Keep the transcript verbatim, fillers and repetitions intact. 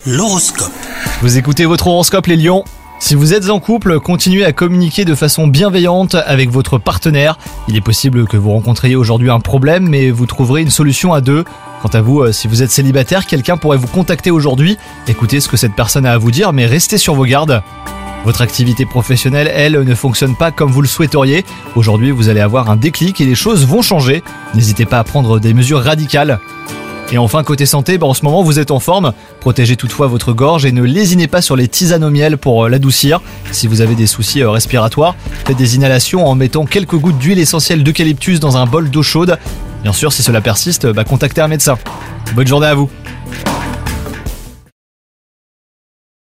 L'horoscope. Vous écoutez votre horoscope les lions. Si vous êtes en couple, continuez à communiquer de façon bienveillante avec votre partenaire. Il est possible que vous rencontriez aujourd'hui un problème, mais vous trouverez une solution à deux. Quant à vous, si vous êtes célibataire, quelqu'un pourrait vous contacter aujourd'hui. Écoutez ce que cette personne a à vous dire, mais restez sur vos gardes. Votre activité professionnelle, elle, ne fonctionne pas comme vous le souhaiteriez. Aujourd'hui, vous allez avoir un déclic et les choses vont changer. N'hésitez pas à prendre des mesures radicales. Et enfin, côté santé, bah en ce moment vous êtes en forme. Protégez toutefois votre gorge et ne lésinez pas sur les tisanes au miel pour l'adoucir. Si vous avez des soucis respiratoires, faites des inhalations en mettant quelques gouttes d'huile essentielle d'eucalyptus dans un bol d'eau chaude. Bien sûr, si cela persiste, bah contactez un médecin. Bonne journée à vous.